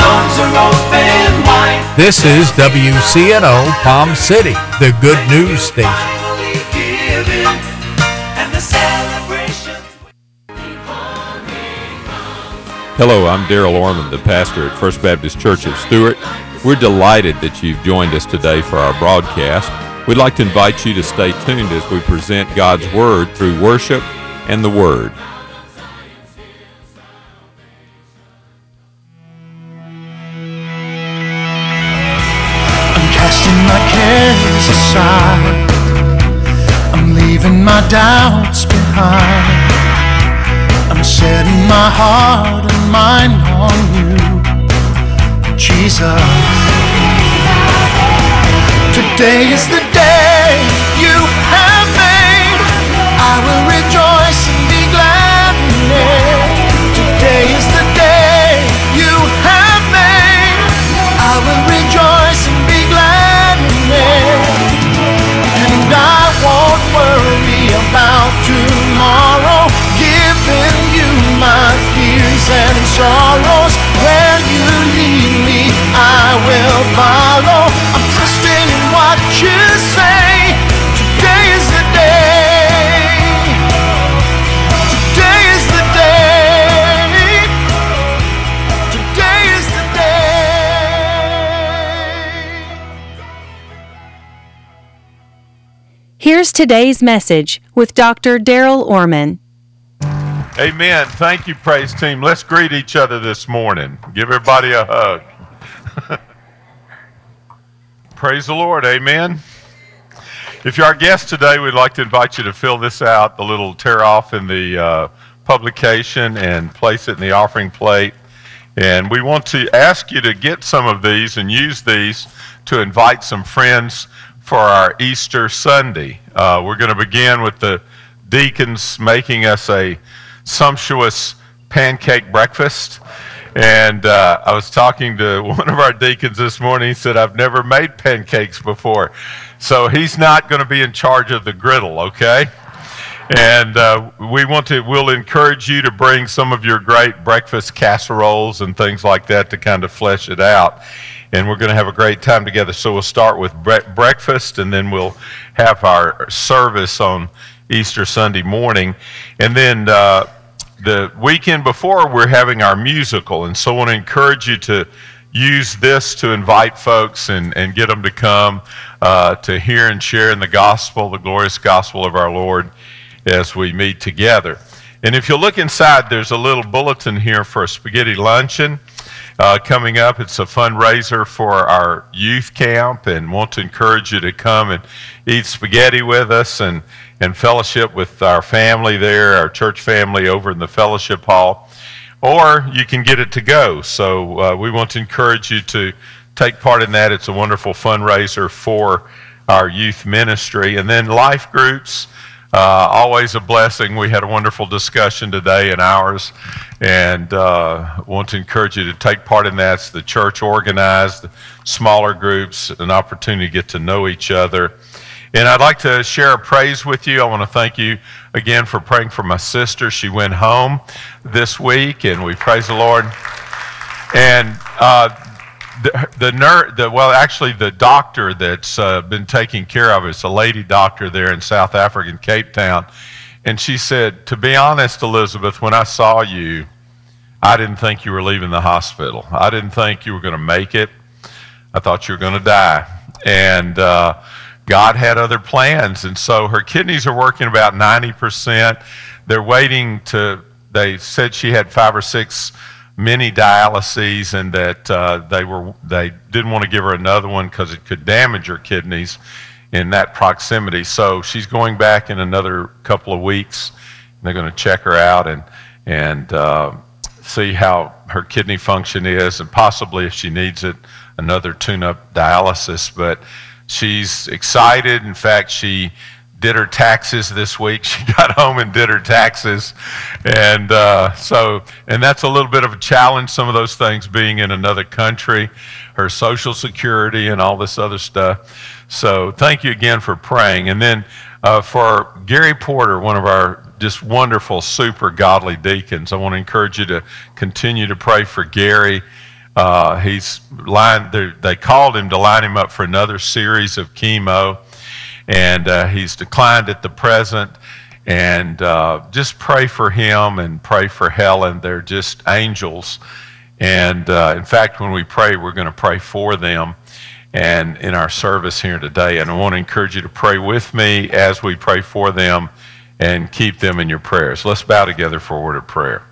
arms are open wide. This is WCNO Palm City, the good news station. Finally given, and the celebrations. Hello, I'm Daryl Orman, the pastor at First Baptist Church of Stewart. We're delighted that you've joined us today for our broadcast. We'd like to invite you to stay tuned as we present God's Word through worship and the Word. I'm casting my cares aside. I'm leaving my doubts behind. I'm setting my heart and mind on you, Jesus. Today is the day you have made. I will rejoice and be glad in it. Today is the day you have made. I will rejoice and be glad in it. And I won't worry about tomorrow, giving you my fears and sorrows. Where you lead me, I will follow. I'm trusting in what you say. Today is the day. Today is the day. Today is the day. Here's today's message with Dr. Daryl Orman. Amen. Thank you, praise team. Let's greet each other this morning. Give everybody a hug. Praise the Lord. Amen. If you're our guest today, we'd like to invite you to fill this out, the little tear off in the publication, and place it in the offering plate. And we want to ask you to get some of these and use these to invite some friends for our Easter Sunday. We're going to begin with the deacons making us a sumptuous pancake breakfast. And I was talking to one of our deacons this morning. He said, I've never made pancakes before. So he's not going to be in charge of the griddle, okay? And we'll encourage you to bring some of your great breakfast casseroles and things like that to kind of flesh it out. And we're going to have a great time together. So we'll start with breakfast, and then we'll have our service on Easter Sunday morning. And then the weekend before, we're having our musical. And so I want to encourage you to use this to invite folks and get them to come to hear and share in the gospel, the glorious gospel of our Lord, as we meet together. And if you look inside, there's a little bulletin here for a spaghetti luncheon coming up. It's a fundraiser for our youth camp, and want to encourage you to come and eat spaghetti with us and fellowship with our family there, our church family over in the fellowship hall. Or you can get it to go. So we want to encourage you to take part in that. It's a wonderful fundraiser for our youth ministry. And then life groups, always a blessing. We had a wonderful discussion today in ours, and want to encourage you to take part in that. It's the church organized, smaller groups, an opportunity to get to know each other. And I'd like to share a praise with you. I want to thank you again for praying for my sister. She went home this week, and we praise the Lord. And the doctor that's been taking care of her, it's a lady doctor there in South Africa in Cape Town. And she said, to be honest, Elizabeth, when I saw you, I didn't think you were leaving the hospital. I didn't think you were going to make it. I thought you were going to die. And God had other plans. And so her kidneys are working about 90%. They're waiting they said she had 5 or 6 mini dialyses, and that they didn't want to give her another one because it could damage her kidneys in that proximity. So she's going back in another couple of weeks. They're going to check her out and see how her kidney function is, and possibly, if she needs it, another tune-up dialysis. But she's excited. In fact, she did her taxes this week. She got home and did her taxes. And and that's a little bit of a challenge, some of those things being in another country, her Social Security and all this other stuff. So thank you again for praying. And then for Gary Porter, one of our just wonderful, super godly deacons, I want to encourage you to continue to pray for Gary. They called him to line him up for another series of chemo, and he's declined at the present. And just pray for him and pray for Helen. They're just angels. And in fact, when we pray, we're going to pray for them and in our service here today. And I want to encourage you to pray with me as we pray for them and keep them in your prayers. Let's bow together for a word of prayer.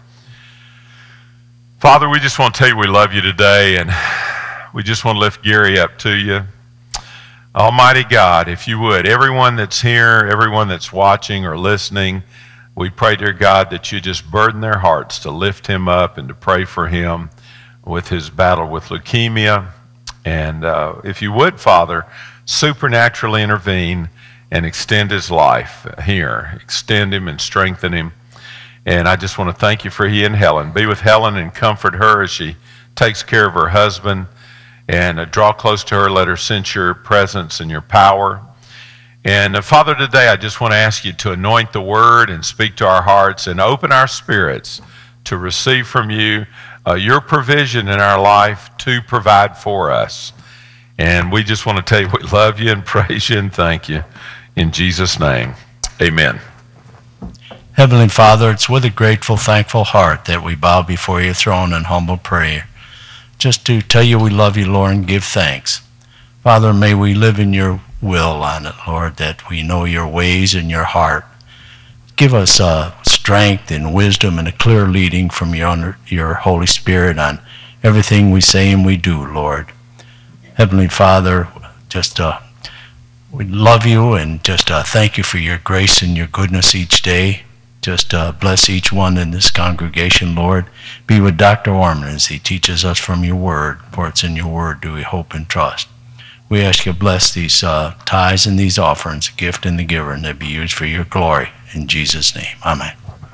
Father, we just want to tell you we love you today, and we just want to lift Gary up to you. Almighty God, if you would, everyone that's here, everyone that's watching or listening, we pray, dear God, that you just burden their hearts to lift him up and to pray for him with his battle with leukemia. And if you would, Father, supernaturally intervene and extend his life here. Extend him and strengthen him. And I just want to thank you for he and Helen. Be with Helen and comfort her as she takes care of her husband. And draw close to her. Let her sense your presence and your power. And Father, today I just want to ask you to anoint the word and speak to our hearts and open our spirits to receive from you your provision in our life to provide for us. And we just want to tell you we love you and praise you and thank you. In Jesus' name, amen. Heavenly Father, it's with a grateful, thankful heart that we bow before your throne in humble prayer, just to tell you we love you, Lord, and give thanks. Father, may we live in your will on it, Lord, that we know your ways and your heart. Give us strength and wisdom and a clear leading from your Holy Spirit on everything we say and we do, Lord. Heavenly Father, just we love you and just thank you for your grace and your goodness each day. Just bless each one in this congregation, Lord. Be with Dr. Orman as he teaches us from your word, for it's in your word do we hope and trust. We ask you to bless these tithes and these offerings, the gift and the giver, and they be used for your glory. In Jesus' name, amen.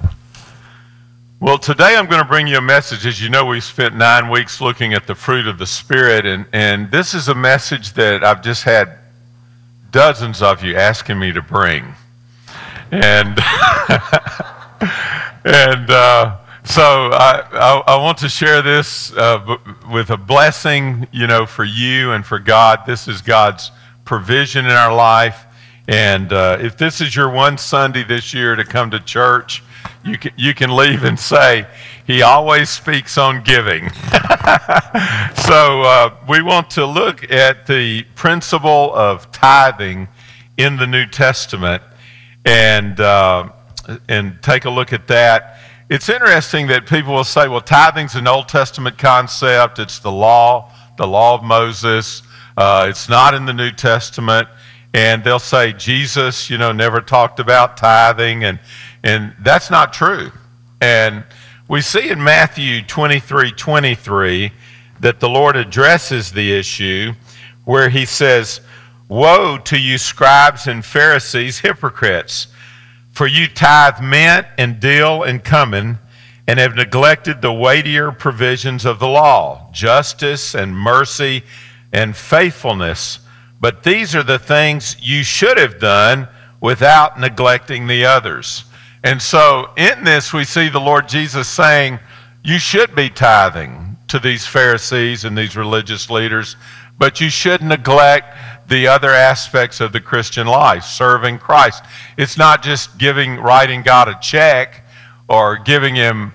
Well, today I'm going to bring you a message. As you know, we spent 9 weeks looking at the fruit of the Spirit, and this is a message that I've just had dozens of you asking me to bring. And so I want to share this with a blessing, for you and for God. This is God's provision in our life. And if this is your one Sunday this year to come to church, you can leave and say, he always speaks on giving. So we want to look at the principle of tithing in the New Testament and take a look at that. It's interesting that people will say, well, tithing's an Old Testament concept. It's the law of Moses. It's not in the New Testament. And they'll say Jesus, never talked about tithing, and that's not true. And we see in Matthew 23:23 that the Lord addresses the issue where he says, "Woe to you scribes and Pharisees, hypocrites, for you tithe mint and dill and cumin, and have neglected the weightier provisions of the law, justice and mercy and faithfulness. But these are the things you should have done without neglecting the others." And so in this we see the Lord Jesus saying, you should be tithing to these Pharisees and these religious leaders, but you should neglect the other aspects of the Christian life, serving Christ. It's not just writing God a check or giving him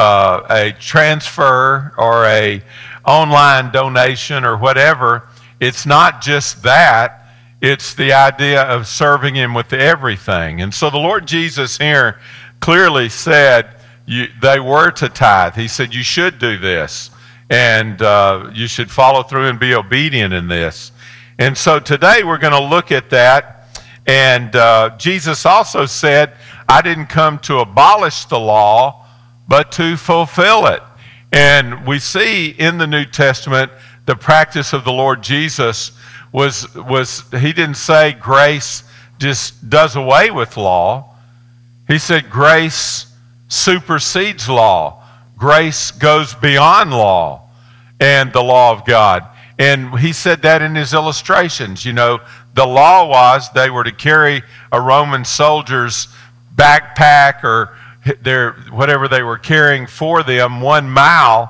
a transfer or a online donation or whatever. It's not just that. It's the idea of serving him with everything. And so the Lord Jesus here clearly said they were to tithe. He said you should do this, and you should follow through and be obedient in this. And so today we're going to look at that. And Jesus also said, I didn't come to abolish the law, but to fulfill it. And we see in the New Testament the practice of the Lord Jesus was he didn't say grace just does away with law. He said grace supersedes law. Grace goes beyond law and the law of God. And he said that in his illustrations. The law was they were to carry a Roman soldier's backpack or whatever they were carrying for them 1 mile.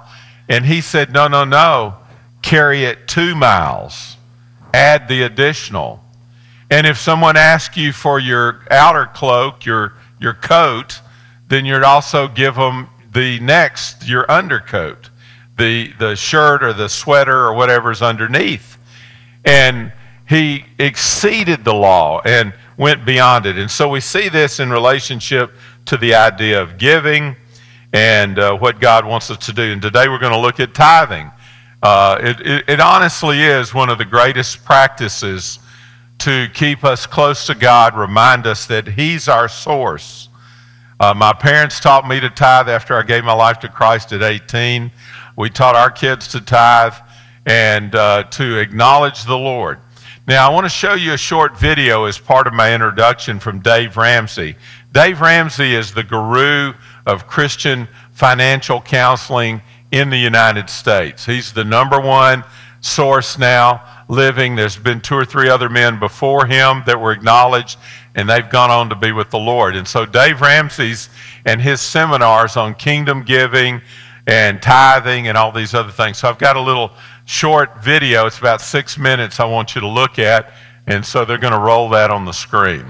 And he said, no, no, no, carry it 2 miles. Add the additional. And if someone asks you for your outer cloak, your coat, then you'd also give them the next, your undercoat, the shirt or the sweater or whatever's underneath. And he exceeded the law and went beyond it. And so we see this in relationship to the idea of giving and what God wants us to do. And today we're going to look at tithing. It honestly is one of the greatest practices to keep us close to God, remind us that He's our source. My parents taught me to tithe after I gave my life to Christ at 18. We taught our kids to tithe and to acknowledge the Lord. Now, I want to show you a short video as part of my introduction from Dave Ramsey. Dave Ramsey is the guru of Christian financial counseling in the United States. He's the #1 source now living. There's been 2 or 3 other men before him that were acknowledged, and they've gone on to be with the Lord. And so Dave Ramsey's and his seminars on kingdom giving and tithing and all these other things. So I've got a little short video. It's about 6 minutes I want you to look at, and so they're going to roll that on the screen,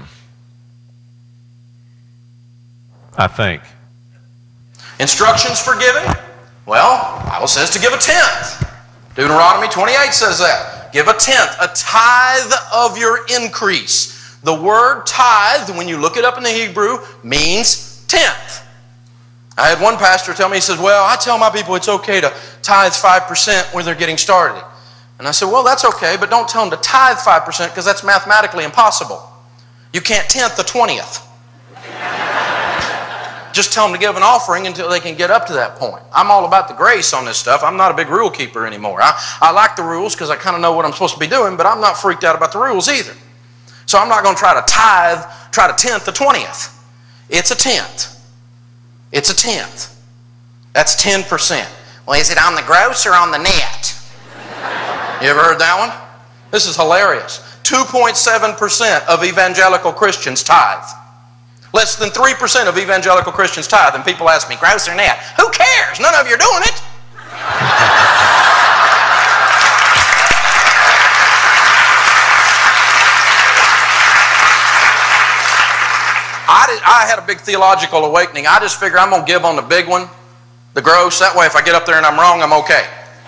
I think. Instructions for giving? Well, the Bible says to give a tenth. Deuteronomy 28 says that. Give a tenth, a tithe of your increase. The word tithe, when you look it up in the Hebrew, means tenth. I had one pastor tell me, he says, well, I tell my people it's okay to tithe 5% when they're getting started. And I said, well, that's okay, but don't tell them to tithe 5% because that's mathematically impossible. You can't tenth the 20th. Just tell them to give an offering until they can get up to that point. I'm all about the grace on this stuff. I'm not a big rule keeper anymore. I like the rules because I kind of know what I'm supposed to be doing, but I'm not freaked out about the rules either. So I'm not going to try to tenth the 20th. It's a tenth. It's a tenth. That's 10%. Well, is it on the gross or on the net? You ever heard that one? This is hilarious. 2.7% of evangelical Christians tithe. Less than 3% of evangelical Christians tithe, and people ask me, gross or net? Who cares? None of you are doing it. I had a big theological awakening. I just figure I'm going to give on the big one, the gross. That way if I get up there and I'm wrong, I'm okay.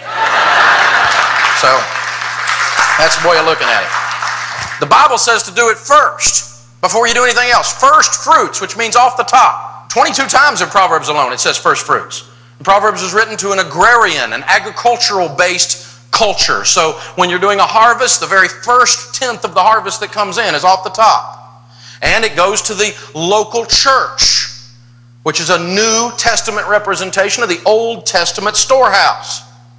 So that's the way of looking at it. The Bible says to do it first. Before you do anything else, first fruits, which means off the top. 22 times in Proverbs alone it says first fruits. Proverbs was written to an agrarian, an agricultural-based culture. So when you're doing a harvest, the very first tenth of the harvest that comes in is off the top. And it goes to the local church, which is a New Testament representation of the Old Testament storehouse.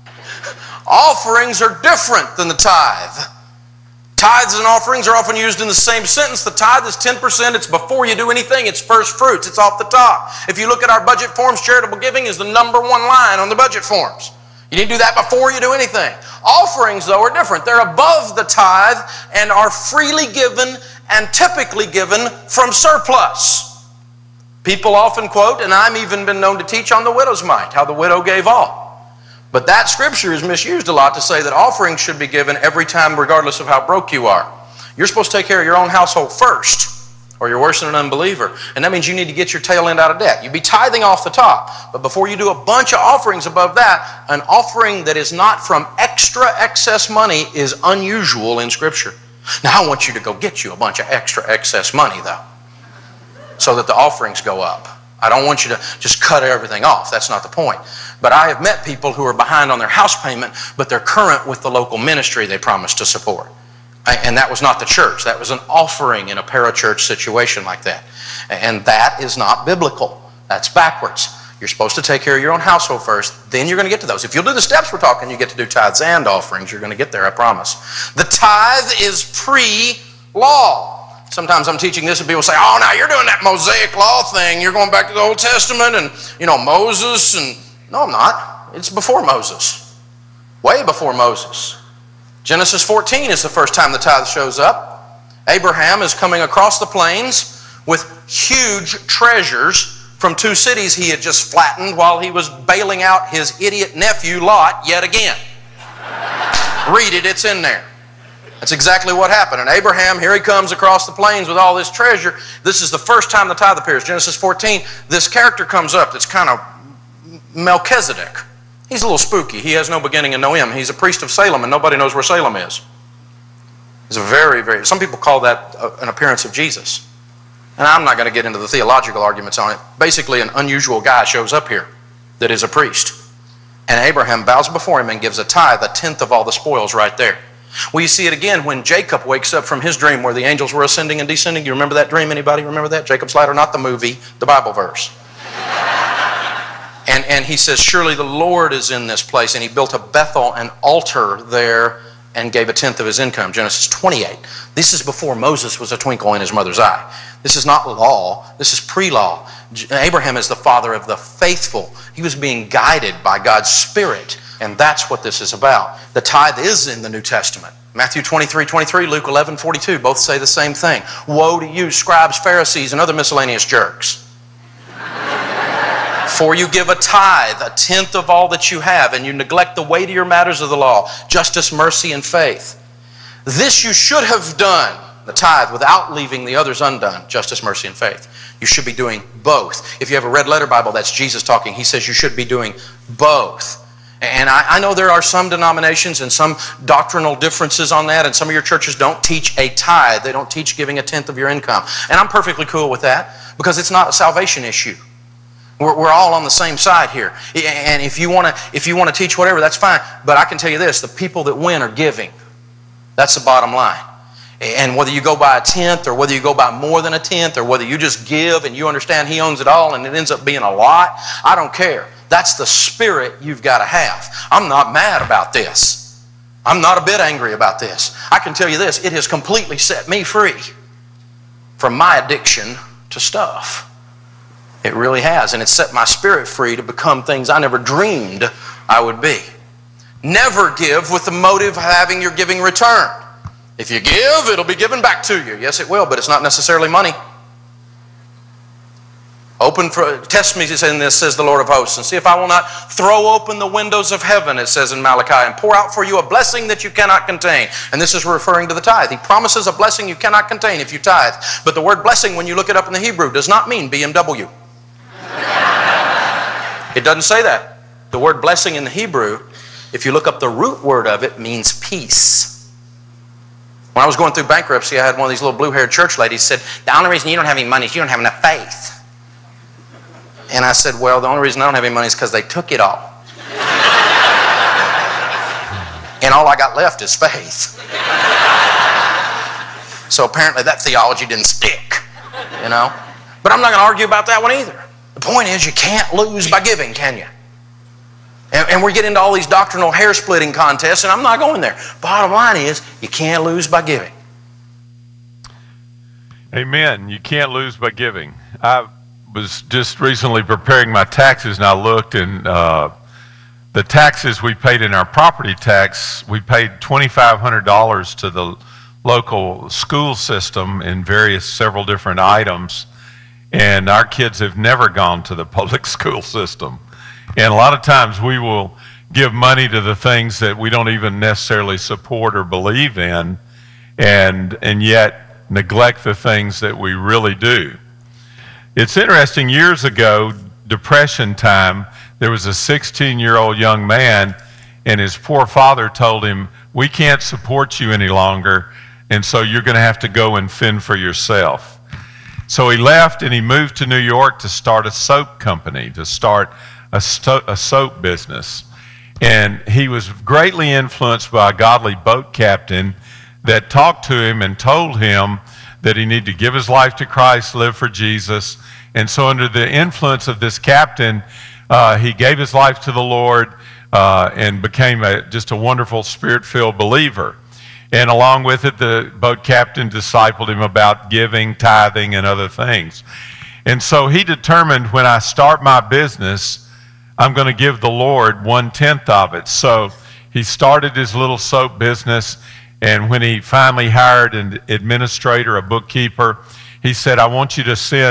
Offerings are different than the tithe. Tithes and offerings are often used in the same sentence. The tithe is 10%. It's before you do anything. It's first fruits. It's off the top. If you look at our budget forms, charitable giving is the #1 line on the budget forms. You need to do that before you do anything. Offerings, though, are different. They're above the tithe and are freely given and typically given from surplus. People often quote, and I've even been known to teach on the widow's mite, how the widow gave all. But that scripture is misused a lot to say that offerings should be given every time regardless of how broke you are. You're supposed to take care of your own household first, or you're worse than an unbeliever. And that means you need to get your tail end out of debt. You'd be tithing off the top. But before you do a bunch of offerings above that, an offering that is not from extra excess money is unusual in Scripture. Now I want you to go get you a bunch of extra excess money though, so that the offerings go up. I don't want you to just cut everything off. That's not the point. But I have met people who are behind on their house payment, but they're current with the local ministry they promised to support. And that was not the church. That was an offering in a parachurch situation like that. And that is not biblical. That's backwards. You're supposed to take care of your own household first, then you're going to get to those. If you'll do the steps we're talking, you get to do tithes and offerings. You're going to get there, I promise. The tithe is pre-law. Sometimes I'm teaching this and people say, oh, now you're doing that Mosaic law thing. You're going back to the Old Testament and, Moses. And no, I'm not. It's before Moses. Way before Moses. Genesis 14 is the first time the tithe shows up. Abraham is coming across the plains with huge treasures from 2 cities he had just flattened while he was bailing out his idiot nephew Lot yet again. Read it, it's in there. That's exactly what happened. And Abraham, here he comes across the plains with all this treasure. This is the first time the tithe appears. Genesis 14, this character comes up that's kind of Melchizedek. He's a little spooky. He has no beginning and no end. He's a priest of Salem, and nobody knows where Salem is. He's a very, some people call that an appearance of Jesus. And I'm not going to get into the theological arguments on it. Basically, an unusual guy shows up here that is a priest. And Abraham bows before him and gives a tithe, a tenth of all the spoils right there. Well, you see it again when Jacob wakes up from his dream where the angels were ascending and descending. You remember that dream? Anybody remember that? Jacob's ladder, not the movie, the Bible verse. And he says, surely the Lord is in this place. And he built a Bethel, an altar there, and gave a tenth of his income. Genesis 28. This is before Moses was a twinkle in his mother's eye. This is not law. This is pre-law. Abraham is the father of the faithful. He was being guided by God's Spirit. And that's what this is about. The tithe is in the New Testament. Matthew 23:23, Luke 11:42, both say the same thing. Woe to you, scribes, Pharisees, and other miscellaneous jerks. For you give a tithe, a tenth of all that you have, and you neglect the weightier matters of the law, justice, mercy, and faith. This you should have done, the tithe, without leaving the others undone, justice, mercy, and faith. You should be doing both. If you have a red letter Bible, that's Jesus talking. He says you should be doing both. And I know there are some denominations and some doctrinal differences on that, and some of your churches don't teach a tithe. They don't teach giving a tenth of your income. And I'm perfectly cool with that because it's not a salvation issue. We're all on the same side here. And if you want to teach whatever, that's fine. But I can tell you this, the people that win are giving. That's the bottom line. And whether you go by a tenth or whether you go by more than a tenth or whether you just give and you understand He owns it all and it ends up being a lot, I don't care. That's the spirit you've got to have. I'm not mad about this. I'm not a bit angry about this. I can tell you this, it has completely set me free from my addiction to stuff. It really has. And it's set my spirit free to become things I never dreamed I would be. Never give with the motive of having your giving returned. If you give, it'll be given back to you. Yes, it will, but it's not necessarily money. Test me, in this, says the Lord of hosts, and see if I will not throw open the windows of heaven, it says in Malachi, and pour out for you a blessing that you cannot contain. And this is referring to the tithe. He promises a blessing you cannot contain if you tithe. But the word blessing, when you look it up in the Hebrew, does not mean BMW. It doesn't say that. The word blessing in the Hebrew, if you look up the root word of it, means peace. When I was going through bankruptcy, I had one of these little blue-haired church ladies said, the only reason you don't have any money is you don't have enough faith. And I said, well, the only reason I don't have any money is because they took it all. And all I got left is faith. So apparently that theology didn't stick, you know. But I'm not going to argue about that one either. The point is you can't lose by giving, can you? And we get into all these doctrinal hair-splitting contests, and I'm not going there. Bottom line is you can't lose by giving. Amen. You can't lose by giving. I was just recently preparing my taxes, and I looked, and the taxes we paid in our property tax, we paid $2,500 to the local school system in several different items, and our kids have never gone to the public school system. And a lot of times we will give money to the things that we don't even necessarily support or believe in, and yet neglect the things that we really do. It's interesting, years ago, Depression time, there was a 16-year-old young man, and his poor father told him, we can't support you any longer, and so you're going to have to go and fend for yourself. So he left and he moved to New York to start a soap company, to start a soap business. And he was greatly influenced by a godly boat captain that talked to him and told him that he needed to give his life to Christ, live for Jesus. And so under the influence of this captain, he gave his life to the Lord and became just a wonderful spirit-filled believer. And along with it, the boat captain discipled him about giving, tithing, and other things. And so he determined, when I start my business, I'm going to give the Lord 1/10 of it. So he started his little soap business, and when he finally hired an administrator, a bookkeeper, he said, I want you to send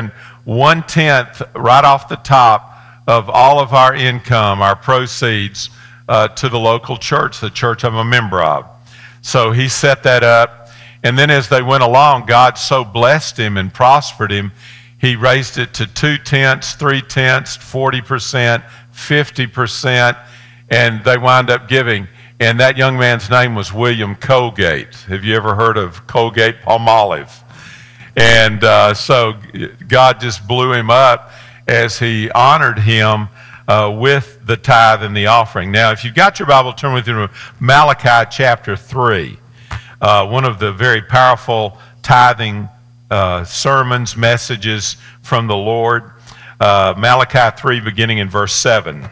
1/10 right off the top of all of our income, our proceeds, to the local church, the church I'm a member of. So he set that up. And then as they went along, God so blessed him and prospered him, he raised it to 2/10, 3/10, 40%, 50%, and they wound up giving. And that young man's name was William Colgate. Have you ever heard of Colgate Palmolive? And so God just blew him up as he honored him with the tithe and the offering. Now, if you've got your Bible, turn with me to Malachi chapter 3, one of the very powerful tithing sermons, messages from the Lord. Malachi 3, beginning in verse 7.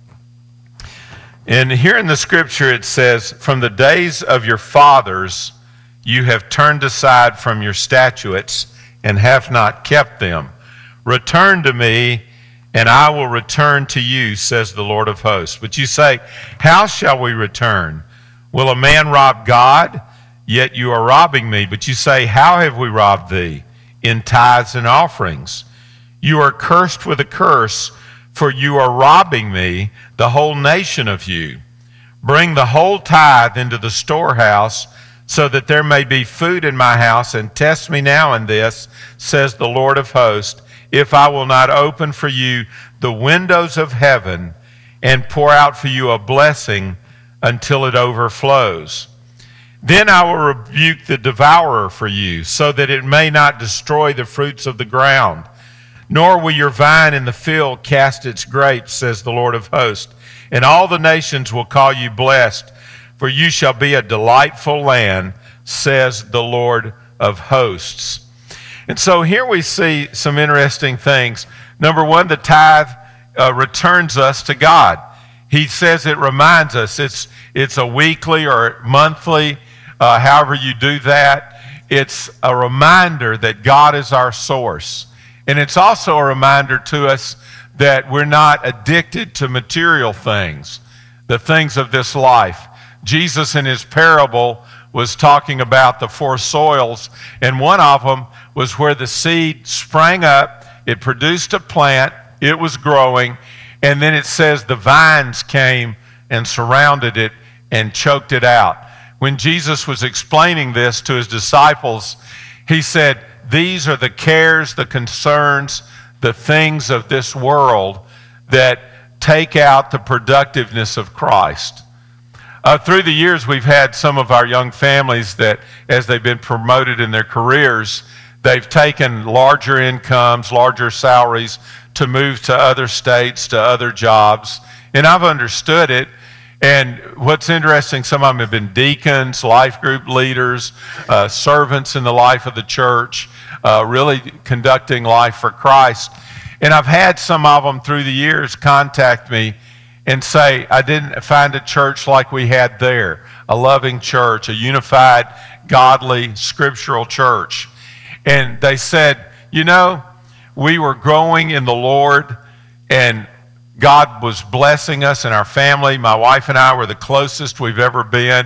And here in the scripture it says, "From the days of your fathers you have turned aside from your statutes and have not kept them. Return to me, and I will return to you, says the Lord of hosts." But you say, "How shall we return? Will a man rob God? Yet you are robbing me." But you say, "How have we robbed thee? In tithes and offerings." You are cursed with a curse, for you are robbing me, the whole nation of you. Bring the whole tithe into the storehouse, so that there may be food in my house, and test me now in this, says the Lord of hosts, if I will not open for you the windows of heaven and pour out for you a blessing until it overflows. Then I will rebuke the devourer for you, so that it may not destroy the fruits of the ground. Nor will your vine in the field cast its grapes, says the Lord of hosts. And all the nations will call you blessed, for you shall be a delightful land, says the Lord of hosts. And so here we see some interesting things. Number one, the tithe returns us to God. He says it reminds us. It's a weekly or monthly, however you do that. It's a reminder that God is our source. And it's also a reminder to us that we're not addicted to material things, the things of this life. Jesus in his parable was talking about the four soils, and one of them was where the seed sprang up, it produced a plant, it was growing, and then it says the vines came and surrounded it and choked it out. When Jesus was explaining this to his disciples, he said, these are the cares, the concerns, the things of this world that take out the productiveness of Christ. Through the years, we've had some of our young families that, as they've been promoted in their careers, they've taken larger incomes, larger salaries to move to other states, to other jobs. And I've understood it. And what's interesting, some of them have been deacons, life group leaders, servants in the life of the church, really conducting life for Christ. And I've had some of them through the years contact me and say, I didn't find a church like we had there, a loving church, a unified, godly, scriptural church. And they said, you know, we were growing in the Lord, and God was blessing us and our family. My wife and I were the closest we've ever been.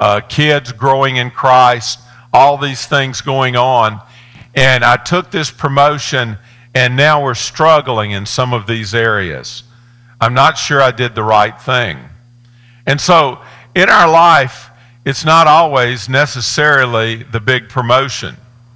Kids growing in Christ, all these things going on. And I took this promotion, and now we're struggling in some of these areas. I'm not sure I did the right thing. And so in our life, it's not always necessarily the big promotion.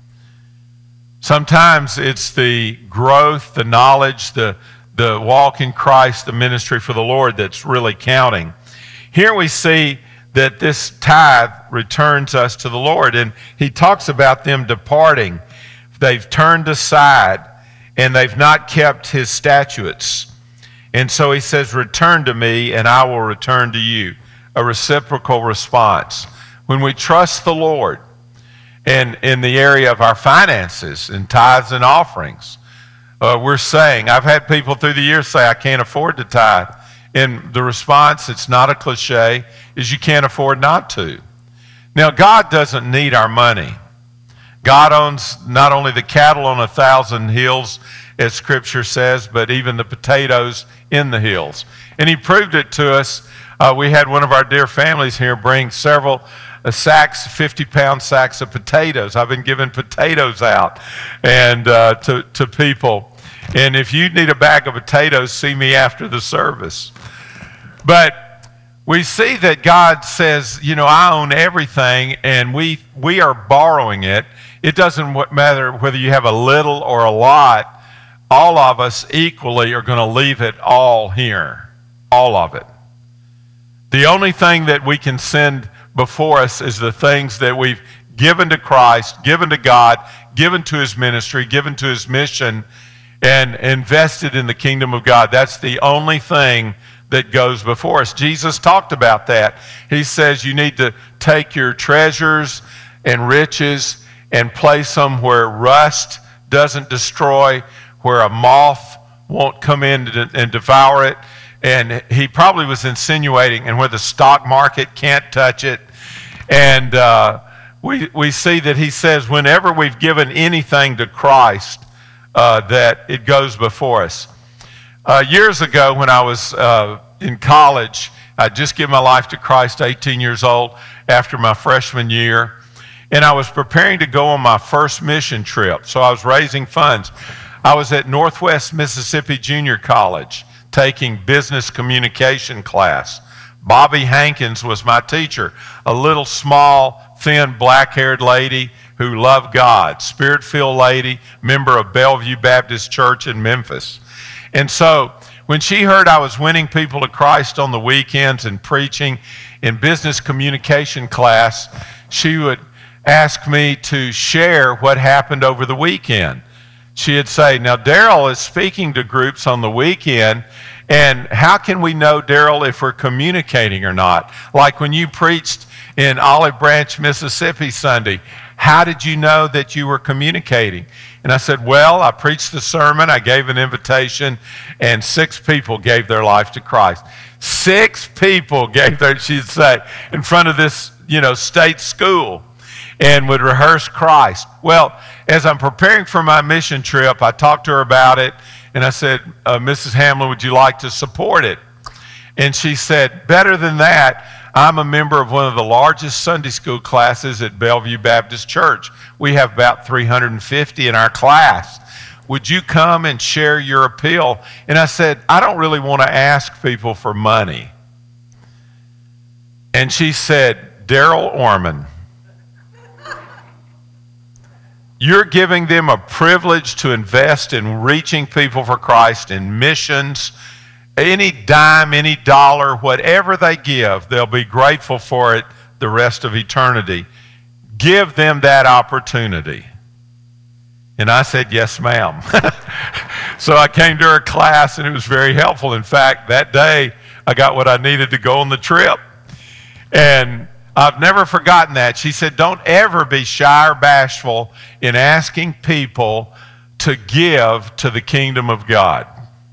Sometimes it's the growth, the knowledge, the walk in Christ, the ministry for the Lord that's really counting. Here we see that this tithe returns us to the Lord, and he talks about them departing. They've turned aside, and they've not kept his statutes. And so he says, return to me, and I will return to you. A reciprocal response. When we trust the Lord, and in the area of our finances, in tithes and offerings, we're saying, I've had people through the years say, I can't afford to tithe. And the response, it's not a cliche, is you can't afford not to. Now, God doesn't need our money. God owns not only the cattle on 1,000 hills, as Scripture says, but even the potatoes in the hills. And he proved it to us. We had one of our dear families here bring several sacks, 50-pound sacks of potatoes. I've been giving potatoes out and to people. And if you need a bag of potatoes, see me after the service. But we see that God says, you know, I own everything, and we are borrowing it. It doesn't matter whether you have a little or a lot. All of us equally are going to leave it all here, all of it. The only thing that we can send before us is the things that we've given to Christ, given to God, given to his ministry, given to his mission, and invested in the kingdom of God. That's the only thing that goes before us. Jesus talked about that. He says you need to take your treasures and riches and place them where rust doesn't destroy, where a moth won't come in and devour it. And he probably was insinuating, and where the stock market can't touch it. And we see that he says whenever we've given anything to Christ, that it goes before us. Years ago when I was in college, I just gave my life to Christ, 18 years old, after my freshman year. And I was preparing to go on my first mission trip. So I was raising funds. I was at Northwest Mississippi Junior College taking business communication class. Bobby Hankins was my teacher, a little small, thin, black-haired lady who loved God, spirit-filled lady, member of Bellevue Baptist Church in Memphis. And so when she heard I was winning people to Christ on the weekends and preaching in business communication class, she would ask me to share what happened over the weekend. She'd say, now Daryl is speaking to groups on the weekend, and how can we know, Daryl, if we're communicating or not? Like when you preached in Olive Branch, Mississippi Sunday, how did you know that you were communicating? And I said, well, I preached the sermon, I gave an invitation, and 6 people gave their life to Christ. 6 people gave their, she'd say, in front of this, state school, and would rehearse Christ. Well, as I'm preparing for my mission trip, I talked to her about it, and I said, Mrs. Hamlin, would you like to support it? And she said, better than that, I'm a member of one of the largest Sunday school classes at Bellevue Baptist Church. We have about 350 in our class. Would you come and share your appeal? And I said, I don't really want to ask people for money. And she said, Daryl Orman, you're giving them a privilege to invest in reaching people for Christ, in missions. Any dime, any dollar, whatever they give, they'll be grateful for it the rest of eternity. Give them that opportunity. And I said, yes, ma'am. So I came to her class, and it was very helpful. In fact, that day, I got what I needed to go on the trip. And I've never forgotten that. She said, don't ever be shy or bashful in asking people to give to the kingdom of God.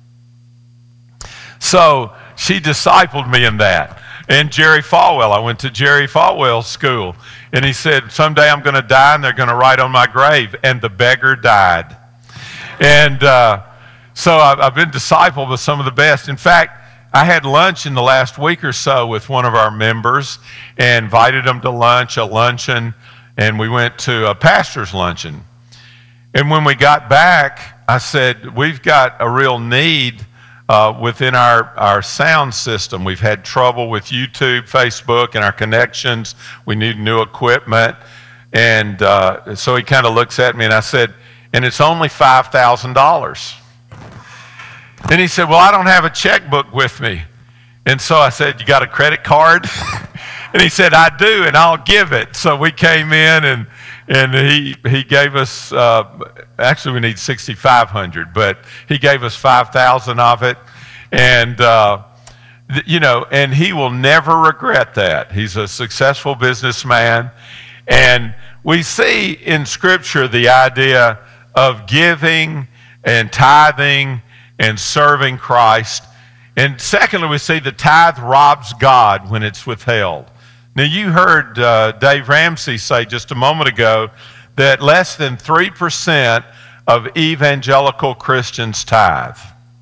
So she discipled me in that. And Jerry Falwell, I went to Jerry Falwell's school, and he said, someday I'm going to die, and they're going to write on my grave, and the beggar died. And so I've been discipled with some of the best. In fact, I had lunch in the last week or so with one of our members and invited them to lunch, a luncheon, and we went to a pastor's luncheon. And when we got back, I said, we've got a real need within our sound system. We've had trouble with YouTube, Facebook, and our connections. We need new equipment. And so he kind of looks at me, and I said, and it's only $5,000. And he said, well, I don't have a checkbook with me. And so I said, you got a credit card? And he said, I do, and I'll give it. So we came in, and he gave us, actually we need $6,500, but he gave us $5,000 of it. And, and he will never regret that. He's a successful businessman. And we see in Scripture the idea of giving and tithing and serving Christ. And secondly, we see the tithe robs God when it's withheld. Now, you heard Dave Ramsey say just a moment ago that less than 3% of evangelical Christians tithe.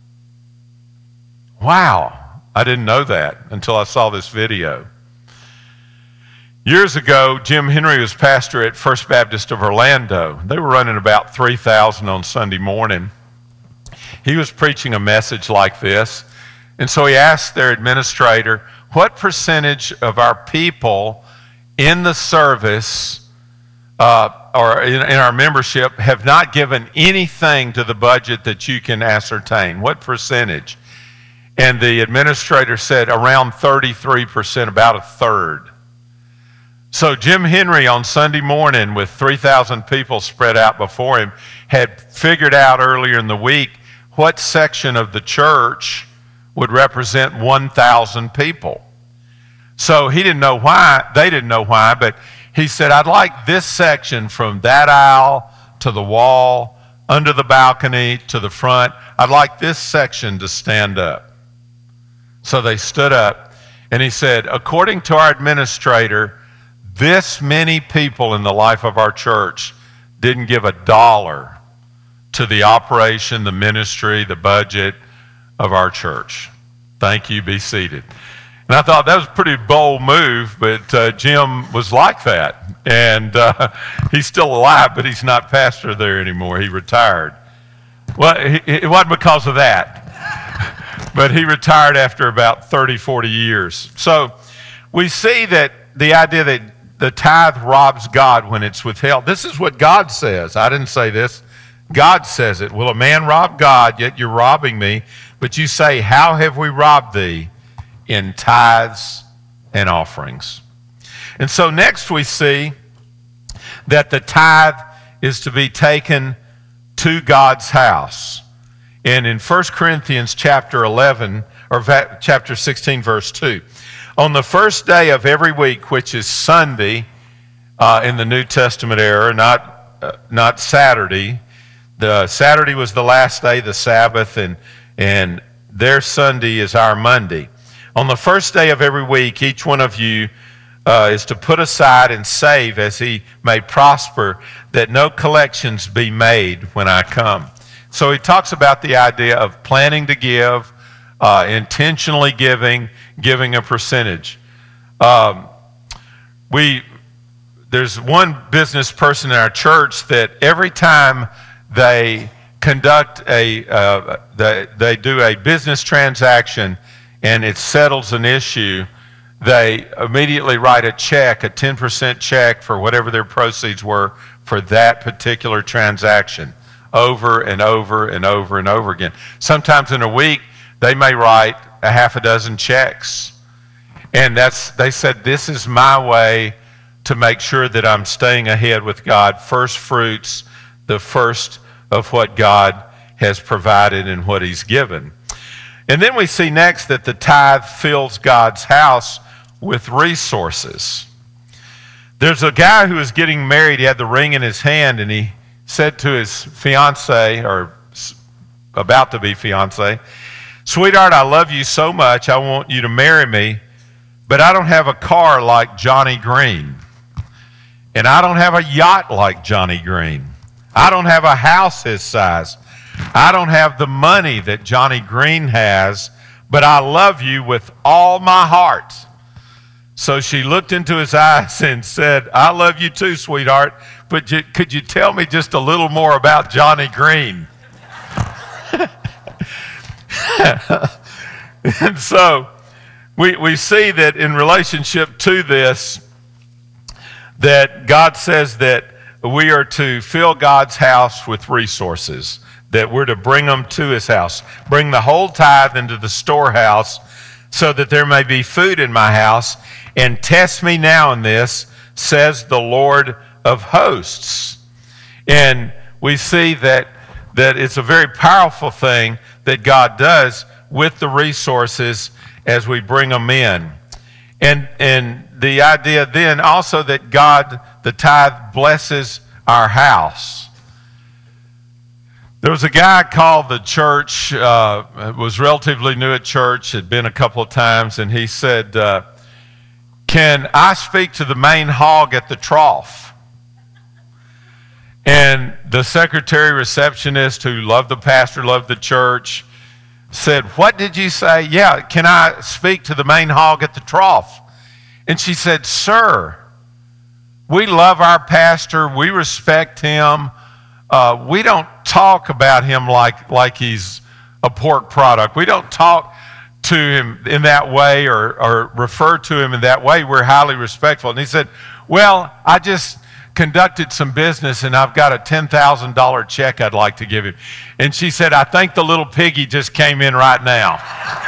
Wow, I didn't know that until I saw this video. Years ago, Jim Henry was pastor at First Baptist of Orlando. They were running about 3,000 on Sunday morning. he was preaching a message like this. And so he asked their administrator, what percentage of our people in the service or in our membership have not given anything to the budget that you can ascertain? What percentage? And the administrator said around 33%, about a third. So Jim Henry on Sunday morning with 3,000 people spread out before him had figured out earlier in the week what section of the church would represent 1,000 people. So he didn't know why, they didn't know why, but he said, I'd like this section from that aisle to the wall, under the balcony to the front. I'd like this section to stand up. So they stood up, and he said, according to our administrator, this many people in the life of our church didn't give $1 to the operation, the ministry, the budget of our church. Thank you, be seated. And I thought that was a pretty bold move, but Jim was like that. And he's still alive, but he's not pastor there anymore. He retired. Well, it wasn't because of that, but he retired after about 30, 40 years. So we see that the idea that the tithe robs God when it's withheld. This is what God says. I didn't say this. God says it. Will a man rob God, yet you're robbing me? But you say, how have we robbed thee? In tithes and offerings. And so next we see that the tithe is to be taken to God's house. And in 1 Corinthians chapter 11, or chapter 16, verse 2, on the first day of every week, which is Sunday in the New Testament era, not Saturday. The Saturday was the last day, the Sabbath, and their Sunday is our Monday. On the first day of every week, each one of you is to put aside and save as he may prosper, that no collections be made when I come. So he talks about the idea of planning to give, intentionally giving a percentage. There's one business person in our church that every time they conduct they do a business transaction and it settles an issue, they immediately write a check, a 10% check for whatever their proceeds were for that particular transaction, over and over and over and over again. Sometimes in a week, they may write a half a dozen checks. And they said, this is my way to make sure that I'm staying ahead with God. First fruits, the first of what God has provided and what he's given. And then we see next that the tithe fills God's house with resources. There's a guy who was getting married. He had the ring in his hand, and he said to his fiancée, or about to be fiancée, sweetheart, I love you so much. I want you to marry me, but I don't have a car like Johnny Green. And I don't have a yacht like Johnny Green. I don't have a house his size. I don't have the money that Johnny Green has, but I love you with all my heart. So she looked into his eyes and said, I love you too, sweetheart, but could you tell me just a little more about Johnny Green? And so we see that in relationship to this, that God says that we are to fill God's house with resources, that we're to bring them to his house, bring the whole tithe into the storehouse so that there may be food in my house, and test me now in this, says the Lord of hosts. And we see that it's a very powerful thing that God does with the resources as we bring them in. And the idea then also that God, the tithe, blesses our house. There was a guy called the church, was relatively new at church, had been a couple of times, and he said, can I speak to the main hog at the trough? And the secretary receptionist, who loved the pastor, loved the church, said, what did you say? Yeah, can I speak to the main hog at the trough? And she said, sir, we love our pastor. We respect him. We don't talk about him like he's a pork product. We don't talk to him in that way or refer to him in that way. We're highly respectful. And he said, well, I just conducted some business and I've got a $10,000 check I'd like to give him. And she said, I think the little piggy just came in right now.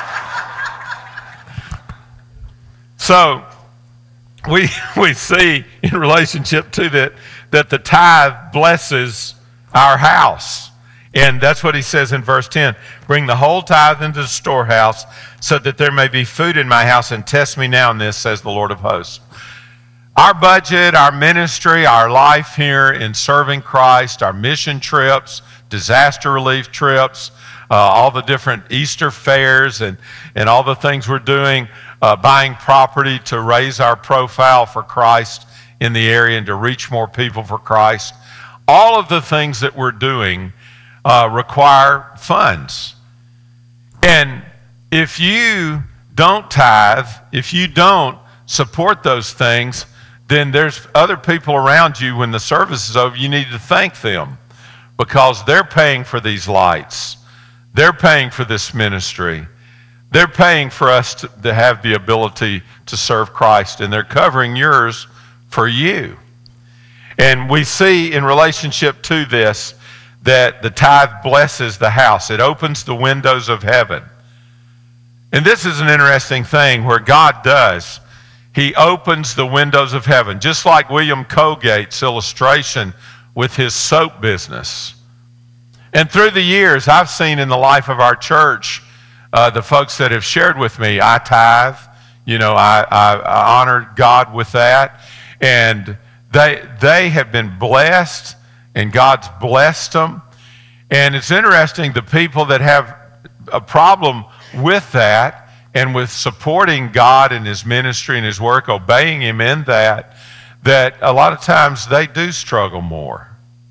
So we see in relationship to that the tithe blesses our house. And that's what he says in verse 10. Bring the whole tithe into the storehouse so that there may be food in my house, and test me now in this, says the Lord of hosts. Our budget, our ministry, our life here in serving Christ, our mission trips, disaster relief trips, all the different Easter fairs and all the things we're doing, buying property to raise our profile for Christ in the area and to reach more people for Christ. All of the things that we're doing require funds. And if you don't tithe, if you don't support those things, then there's other people around you when the service is over. You need to thank them because they're paying for these lights. They're paying for this ministry. They're paying for us to have the ability to serve Christ, and they're covering yours for you. And we see in relationship to this that the tithe blesses the house. It opens the windows of heaven. And this is an interesting thing where God does. He opens the windows of heaven, just like William Colgate's illustration with his soap business. And through the years, I've seen in the life of our church, the folks that have shared with me, I tithe, I honor God with that. And they have been blessed, and God's blessed them. And it's interesting, the people that have a problem with that and with supporting God in his ministry and his work, obeying him in that a lot of times they do struggle more.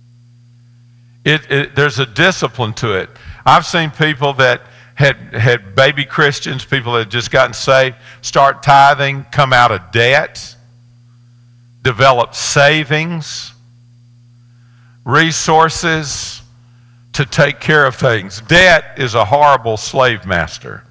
There's a discipline to it. I've seen people that had baby Christians, people that had just gotten saved, start tithing, come out of debt, develop savings, resources to take care of things. Debt is a horrible slave master.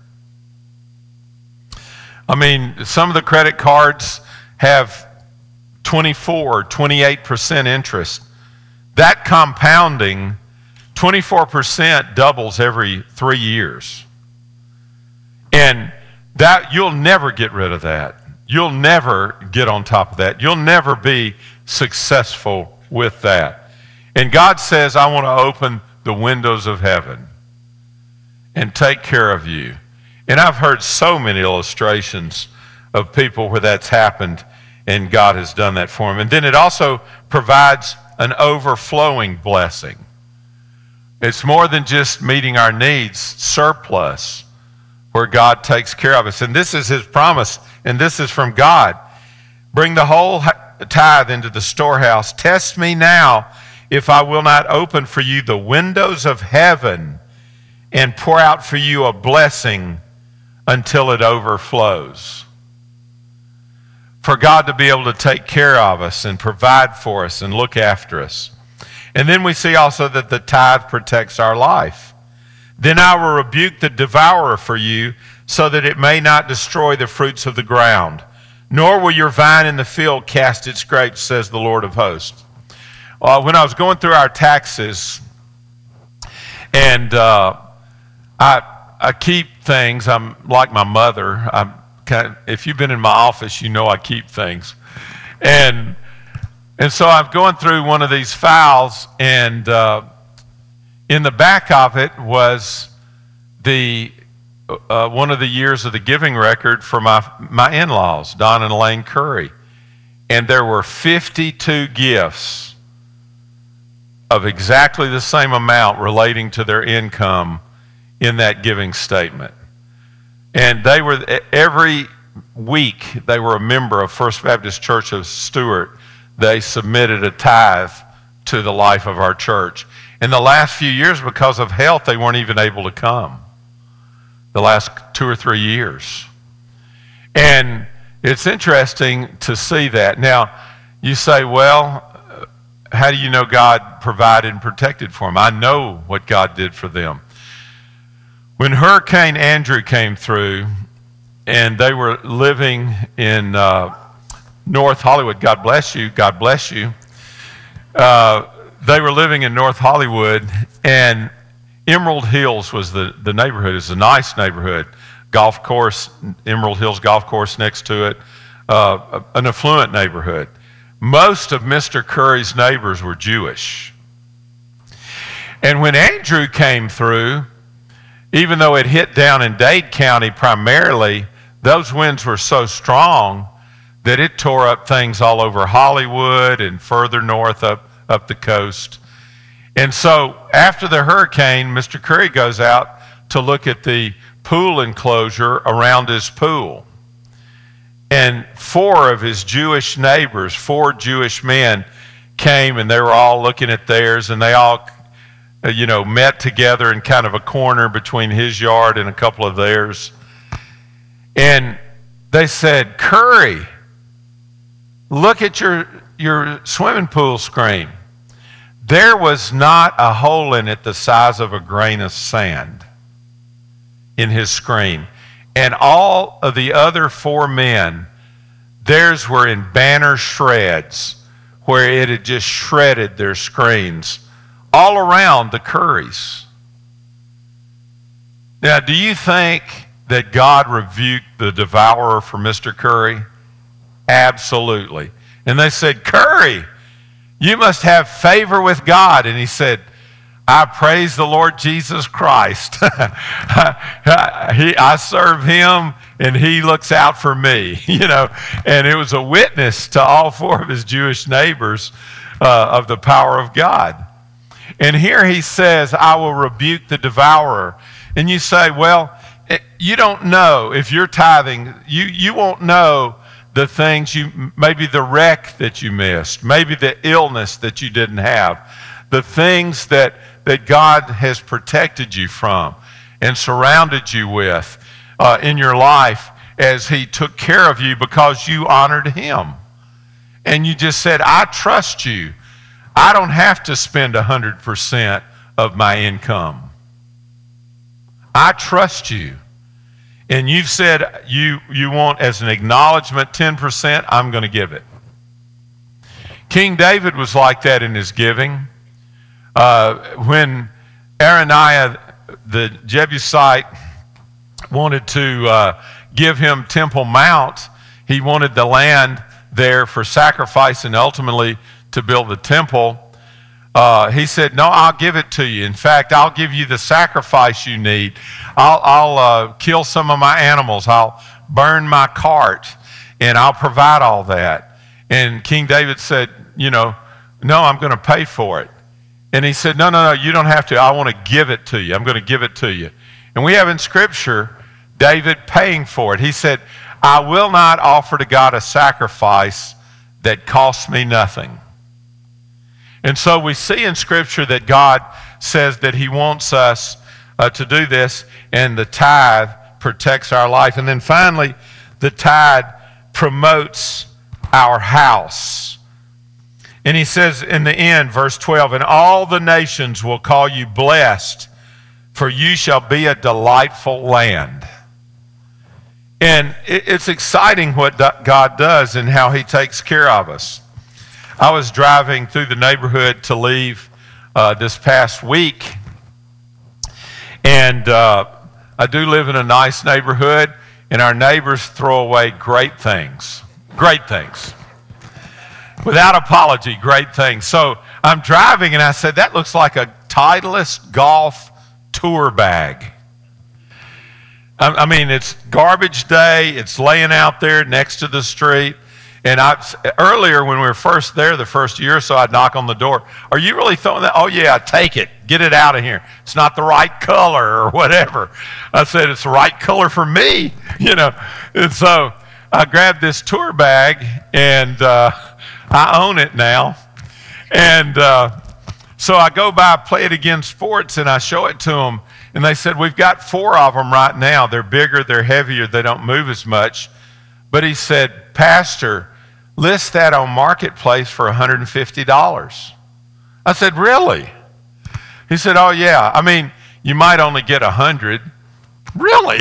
I mean, some of the credit cards have 24 or 28% interest. That compounding, 24% doubles every 3 years. And that you'll never get rid of that. You'll never get on top of that. You'll never be successful with that. And God says, I want to open the windows of heaven and take care of you. And I've heard so many illustrations of people where that's happened and God has done that for them. And then it also provides an overflowing blessing. It's more than just meeting our needs, surplus, where God takes care of us. And this is his promise, and this is from God. Bring the whole tithe into the storehouse. Test me now if I will not open for you the windows of heaven and pour out for you a blessing until it overflows. For God to be able to take care of us and provide for us and look after us. And then we see also that the tithe protects our life. Then I will rebuke the devourer for you, so that it may not destroy the fruits of the ground. Nor will your vine in the field cast its grapes, says the Lord of hosts. When I was going through our taxes, and I keep things. I'm like my mother. If you've been in my office, you know I keep things. And so I'm going through one of these files, and in the back of it was one of the years of the giving record for my in-laws, Don and Elaine Curry. And there were 52 gifts of exactly the same amount relating to their income in that giving statement. And they were, every week, they were a member of First Baptist Church of Stuart. They submitted a tithe to the life of our church. In the last few years, because of health, they weren't even able to come. The last 2 or 3 years. And it's interesting to see that. Now, you say, well, how do you know God provided and protected for them? I know what God did for them. When Hurricane Andrew came through, and they were living in North Hollywood, God bless you, God bless you. They were living in North Hollywood, and Emerald Hills was the neighborhood. It's a nice neighborhood. Golf course, Emerald Hills Golf Course next to it, an affluent neighborhood. Most of Mr. Curry's neighbors were Jewish. And when Andrew came through, even though it hit down in Dade County primarily, those winds were so strong that it tore up things all over Hollywood and further north up the coast. And so after the hurricane, Mr. Curry goes out to look at the pool enclosure around his pool. And 4 of his Jewish neighbors, 4 Jewish men, came, and they were all looking at theirs, and they all met together in kind of a corner between his yard and a couple of theirs. And they said, "Curry, look at your swimming pool screen." There was not a hole in it the size of a grain of sand in his screen. And all of the other 4 men, theirs were in banner shreds, where it had just shredded their screens all around the Currys. Now, do you think that God rebuked the devourer for Mr. Curry? Absolutely. And they said, "Curry, you must have favor with God." And he said, "I praise the Lord Jesus Christ. I serve him, and he looks out for me." And it was a witness to all 4 of his Jewish neighbors of the power of God. And here he says, "I will rebuke the devourer." And you say, well, you don't know if you're tithing. You won't know the things maybe the wreck that you missed, maybe the illness that you didn't have, the things that God has protected you from and surrounded you with in your life as he took care of you because you honored him. And you just said, "I trust you. I don't have to spend 100% of my income. I trust you." And you've said you want as an acknowledgement 10%, I'm going to give it. King David was like that in his giving. When Araunah, the Jebusite, wanted to give him Temple Mount, he wanted the land there for sacrifice and ultimately to build the temple. He said, "No, I'll give it to you. In fact, I'll give you the sacrifice you need. I'll kill some of my animals. I'll burn my cart, and I'll provide all that." And King David said, "No, I'm going to pay for it." And he said, No, you don't have to. I want to give it to you. I'm going to give it to you." And we have in Scripture David paying for it. He said, "I will not offer to God a sacrifice that costs me nothing." And so we see in Scripture that God says that he wants us to do this, and the tithe protects our life. And then finally, the tithe promotes our house. And he says in the end, verse 12, "And all the nations will call you blessed, for you shall be a delightful land." And it's exciting what God does and how he takes care of us. I was driving through the neighborhood to leave this past week, and I do live in a nice neighborhood, and our neighbors throw away great things, without apology, great things. So I'm driving, and I said, "That looks like a Titleist golf tour bag." I mean, it's garbage day. It's laying out there next to the street. And earlier when we were first there, the first year or so, I'd knock on the door. "Are you really throwing that?" "Oh, yeah, take it. Get it out of here. It's not the right color," or whatever. I said, "It's the right color for me," And so I grabbed this tour bag, and I own it now. And so I go by Play It Again Sports, and I show it to them. And they said, "We've got 4 of them right now. They're bigger, they're heavier, they don't move as much." But he said, "Pastor, list that on Marketplace for $150. I said, "Really?" He said, "Oh, yeah. I mean, you might only get 100, Really?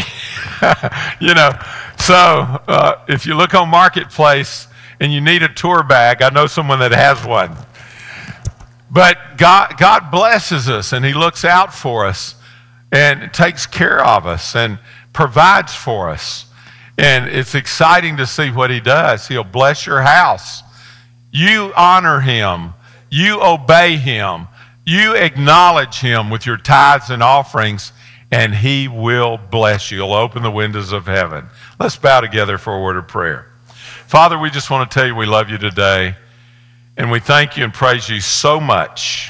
So if you look on Marketplace and you need a tour bag, I know someone that has one. But God blesses us, and he looks out for us and takes care of us and provides for us. And it's exciting to see what he does. He'll bless your house. You honor him. You obey him. You acknowledge him with your tithes and offerings, and he will bless you. He'll open the windows of heaven. Let's bow together for a word of prayer. Father, we just want to tell you we love you today, and we thank you and praise you so much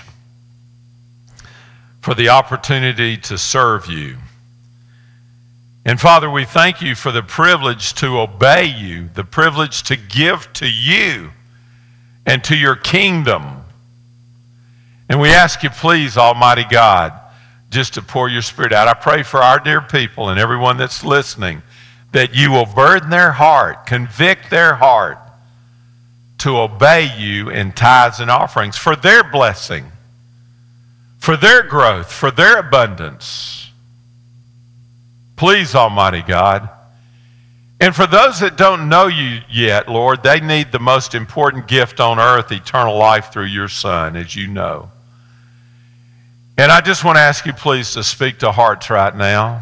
for the opportunity to serve you. And Father, we thank you for the privilege to obey you, the privilege to give to you and to your kingdom. And we ask you, please, Almighty God, just to pour your Spirit out. I pray for our dear people and everyone that's listening, that you will burden their heart, convict their heart to obey you in tithes and offerings for their blessing, for their growth, for their abundance. Please, Almighty God. And for those that don't know you yet, Lord, they need the most important gift on earth, eternal life through your Son, as you know. And I just want to ask you, please, to speak to hearts right now.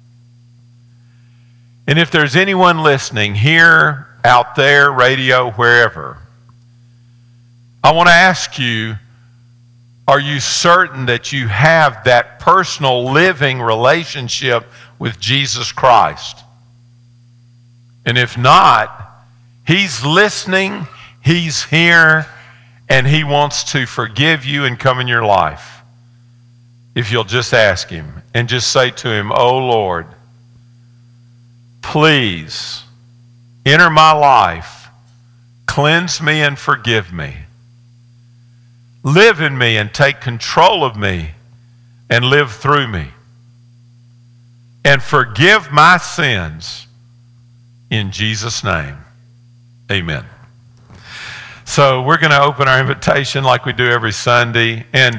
And if there's anyone listening here, out there, radio, wherever, I want to ask you, are you certain that you have that personal living relationship with Jesus Christ? And if not, he's listening, he's here, and he wants to forgive you and come in your life. If you'll just ask him and just say to him, "Oh Lord, please enter my life, cleanse me and forgive me. Live in me and take control of me and live through me. And forgive my sins in Jesus' name." Amen. So we're going to open our invitation like we do every Sunday. And,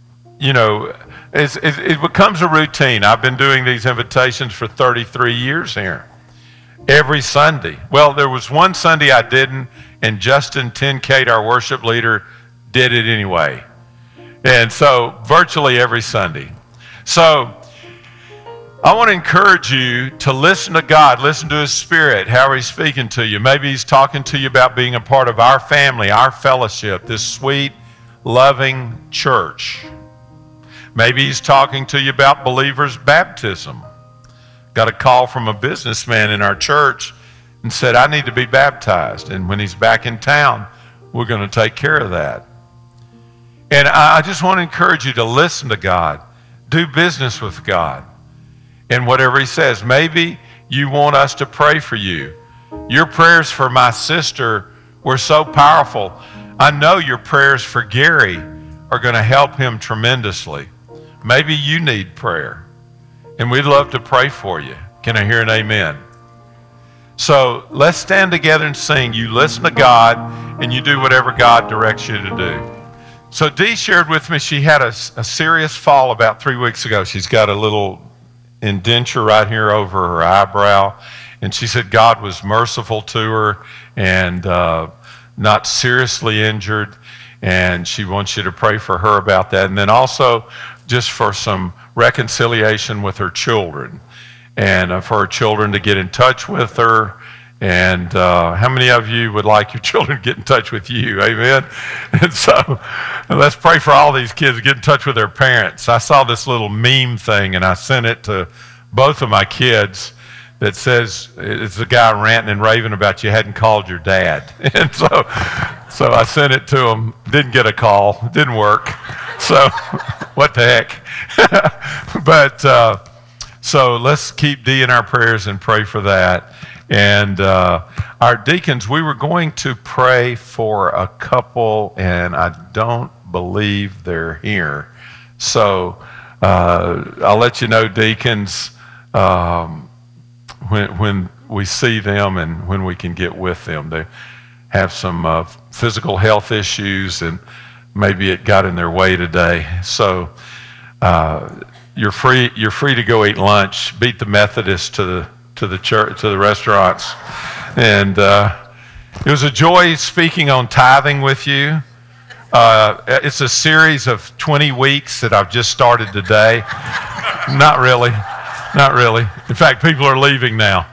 it becomes a routine. I've been doing these invitations for 33 years here. Every Sunday. Well, there was one Sunday I didn't, and Justin Tincate, our worship leader, did it anyway. And so virtually every Sunday. So I want to encourage you to listen to God, listen to his Spirit, how he's speaking to you. Maybe he's talking to you about being a part of our family, our fellowship, this sweet, loving church. Maybe he's talking to you about believers' baptism. Got a call from a businessman in our church and said, "I need to be baptized." And when he's back in town, we're going to take care of that. And I just want to encourage you to listen to God. Do business with God. And whatever he says, maybe you want us to pray for you. Your prayers for my sister were so powerful. I know your prayers for Gary are going to help him tremendously. Maybe you need prayer, and we'd love to pray for you. Can I hear an amen? So let's stand together and sing. You listen to God, and you do whatever God directs you to do. So Dee shared with me she had a serious fall about 3 weeks ago. She's got a little indenture right here over her eyebrow, and she said God was merciful to her and not seriously injured, and she wants you to pray for her about that. And then also just for some reconciliation with her children, and for her children to get in touch with her. And how many of you would like your children to get in touch with you? Amen. And so let's pray for all these kids to get in touch with their parents. I saw this little meme thing, and I sent it to both of my kids that says, it's a guy ranting and raving about you hadn't called your dad. And so I sent it to them. Didn't get a call. Didn't work. So what the heck? But so let's keep Dee in our prayers and pray for that. And our deacons, we were going to pray for a couple, and I don't believe they're here. So I'll let you know, deacons, when we see them and when we can get with them. They have some physical health issues, and maybe it got in their way today. So you're free to go eat lunch. Beat the Methodists to the church, to the restaurants. And it was a joy speaking on tithing with you. It's a series of 20 weeks that I've just started today. Not really. In fact, people are leaving now.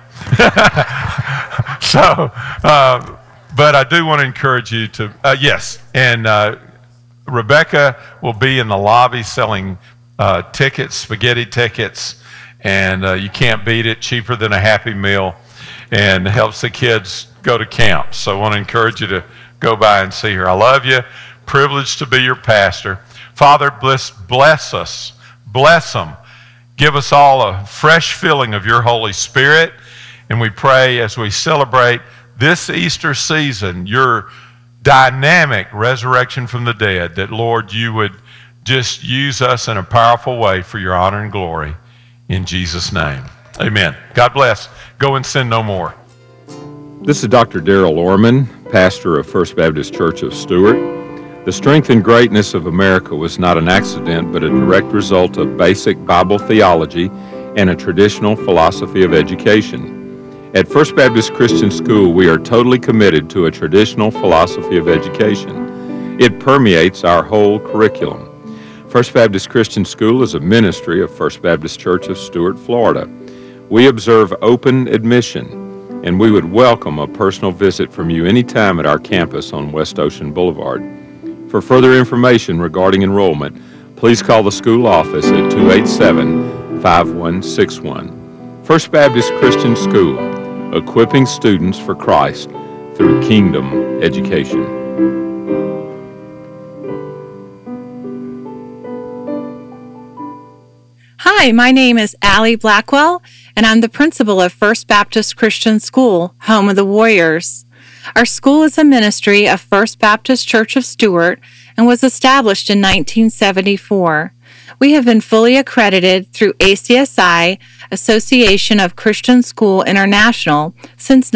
So, but I do want to encourage you to, yes. And Rebecca will be in the lobby selling tickets, spaghetti tickets, and you can't beat it. Cheaper than a Happy Meal, and helps the kids go to camp. So I want to encourage you to go by and see her. I love you. Privileged to be your pastor. Father, bless us. Bless them. Give us all a fresh filling of your Holy Spirit. And we pray as we celebrate this Easter season, your dynamic resurrection from the dead, that, Lord, you would just use us in a powerful way for your honor and glory. In Jesus' name, amen. God bless. Go and sin no more. This is Dr. Darrell Orman, pastor of First Baptist Church of Stuart. The strength and greatness of America was not an accident, but a direct result of basic Bible theology and a traditional philosophy of education. At First Baptist Christian School, we are totally committed to a traditional philosophy of education. It permeates our whole curriculum. First Baptist Christian School is a ministry of First Baptist Church of Stuart, Florida. We observe open admission, and we would welcome a personal visit from you anytime at our campus on West Ocean Boulevard. For further information regarding enrollment, please call the school office at 287-5161. First Baptist Christian School, equipping students for Christ through kingdom education. Hi, my name is Allie Blackwell, and I'm the principal of First Baptist Christian School, home of the Warriors. Our school is a ministry of First Baptist Church of Stuart and was established in 1974. We have been fully accredited through ACSI, Association of Christian School International, since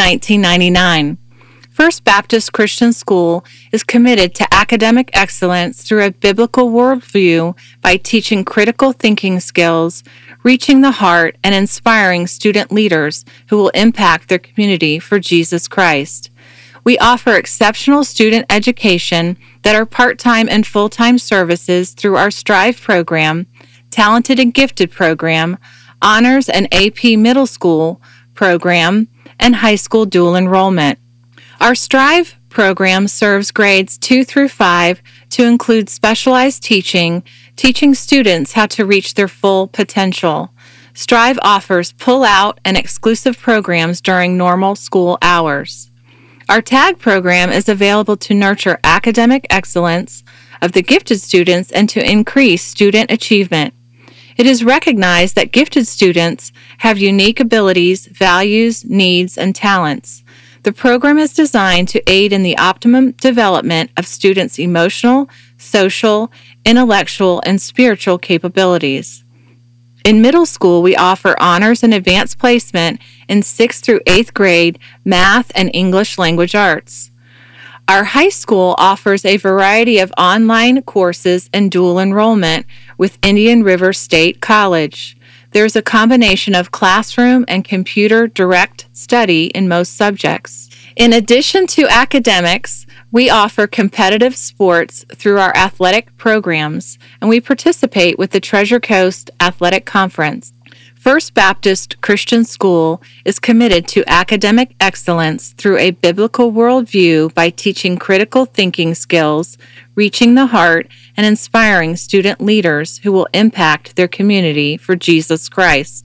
1999. First Baptist Christian School is committed to academic excellence through a biblical worldview by teaching critical thinking skills, reaching the heart, and inspiring student leaders who will impact their community for Jesus Christ. We offer exceptional student education that are part-time and full-time services through our Strive program, Talented and Gifted program, Honors and AP Middle School program, and High School Dual Enrollment. Our Strive program serves grades 2 through 5 to include specialized teaching students how to reach their full potential. Strive offers pull-out and exclusive programs during normal school hours. Our TAG program is available to nurture academic excellence of the gifted students and to increase student achievement. It is recognized that gifted students have unique abilities, values, needs, and talents. The program is designed to aid in the optimum development of students' emotional, social, intellectual, and spiritual capabilities. In middle school, we offer honors and advanced placement in 6th through 8th grade math and English language arts. Our high school offers a variety of online courses and dual enrollment with Indian River State College. There's a combination of classroom and computer direct study in most subjects. In addition to academics, we offer competitive sports through our athletic programs, and we participate with the Treasure Coast Athletic Conference. First Baptist Christian School is committed to academic excellence through a biblical worldview by teaching critical thinking skills, reaching the heart, and inspiring student leaders who will impact their community for Jesus Christ.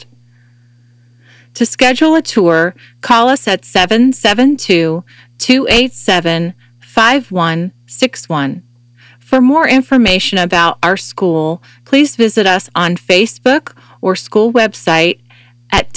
To schedule a tour, call us at 772-287-5161. For more information about our school, please visit us on Facebook or school website at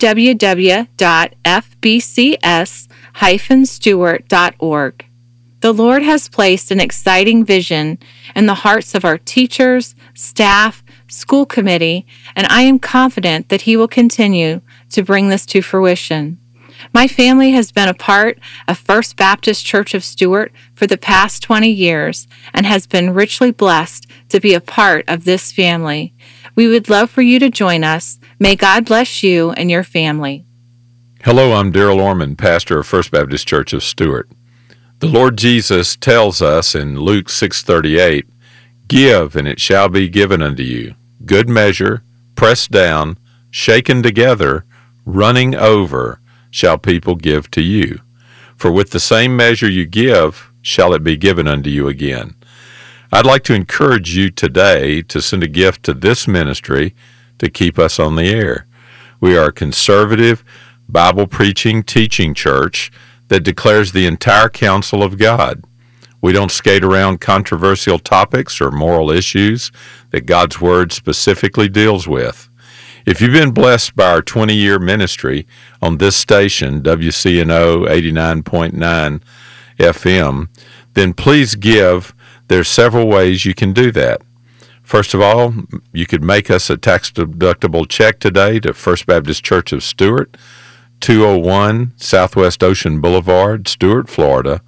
www.fbcs-stewart.org. The Lord has placed an exciting vision in the hearts of our teachers, staff, school committee, and I am confident that He will continue to bring this to fruition. My family has been a part of First Baptist Church of Stuart for the past 20 years and has been richly blessed to be a part of this family. We would love for you to join us. May God bless you and your family. Hello, I'm Daryl Orman, pastor of First Baptist Church of Stuart. The Lord Jesus tells us in Luke 6:38, "Give, and it shall be given unto you. Good measure, pressed down, shaken together, running over, shall people give to you. For with the same measure you give, shall it be given unto you again." I'd like to encourage you today to send a gift to this ministry to keep us on the air. We are a conservative, Bible-preaching, teaching church that declares the entire counsel of God. We don't skate around controversial topics or moral issues that God's Word specifically deals with. If you've been blessed by our 20-year ministry on this station, WCNO 89.9 FM, then please give. There's several ways you can do that. First of all, you could make us a tax-deductible check today to First Baptist Church of Stuart, 201 Southwest Ocean Boulevard, Stuart, Florida,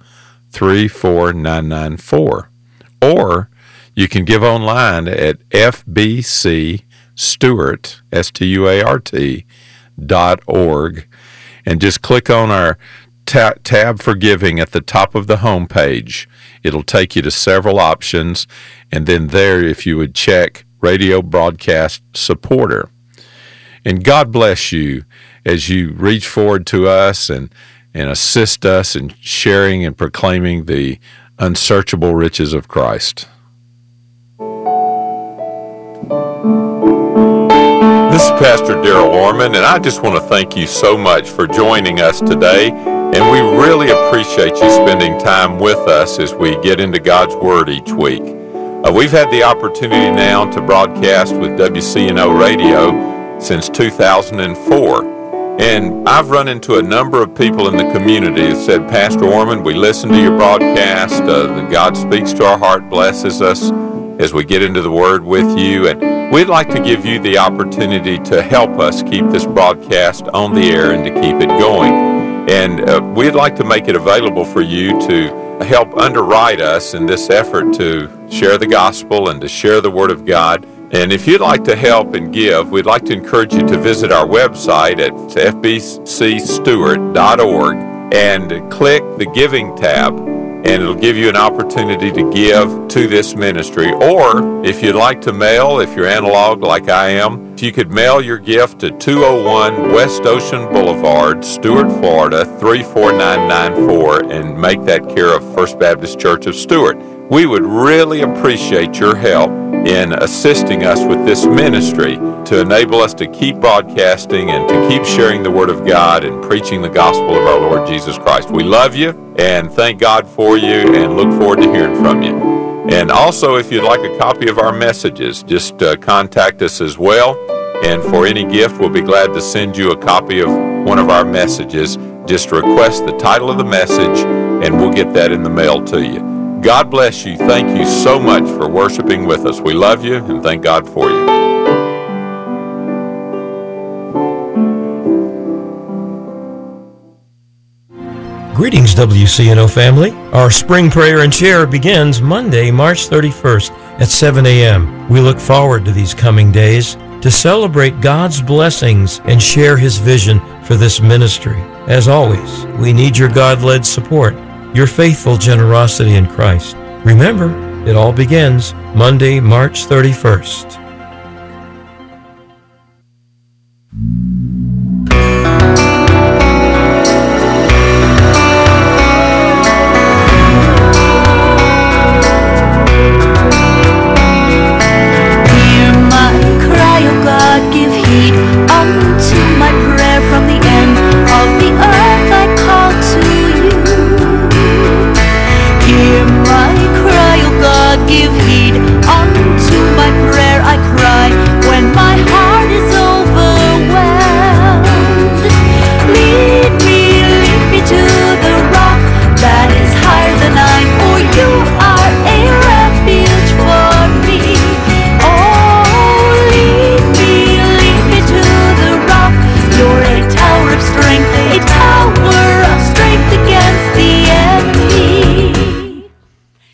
34994. Or you can give online at fbcstuart, STUART.org, and just click on our tab for giving at the top of the home page. It'll take you to several options, and then there, if you would check Radio Broadcast Supporter. And God bless you as you reach forward to us and assist us in sharing and proclaiming the unsearchable riches of Christ. This is Pastor Daryl Orman, and I just want to thank you so much for joining us today, and we really appreciate you spending time with us as we get into God's Word each week. We've had the opportunity now to broadcast with WCNO Radio since 2004. And I've run into a number of people in the community that said, "Pastor Orman, we listen to your broadcast. God speaks to our heart, blesses us as we get into the Word with you. And we'd like to give you the opportunity to help us keep this broadcast on the air and to keep it going. And we'd like to make it available for you to help underwrite us in this effort to share the gospel and to share the Word of God. And if you'd like to help and give, we'd like to encourage you to visit our website at fbcstuart.org and click the Giving tab, and it'll give you an opportunity to give to this ministry. Or if you'd like to mail, if you're analog like I am, if you could mail your gift to 201 West Ocean Boulevard, Stuart, Florida, 34994, and make that care of First Baptist Church of Stuart. We would really appreciate your help in assisting us with this ministry to enable us to keep broadcasting and to keep sharing the Word of God and preaching the gospel of our Lord Jesus Christ. We love you and thank God for you and look forward to hearing from you. And also, if you'd like a copy of our messages, just contact us as well. And for any gift, we'll be glad to send you a copy of one of our messages. Just request the title of the message and we'll get that in the mail to you. God bless you. Thank you so much for worshiping with us. We love you and thank God for you. Greetings, WCNO family. Our spring prayer and share begins Monday, March 31st at 7 a.m. We look forward to these coming days to celebrate God's blessings and share His vision for this ministry. As always, we need your God-led support, your faithful generosity in Christ. Remember, it all begins Monday, March 31st. Give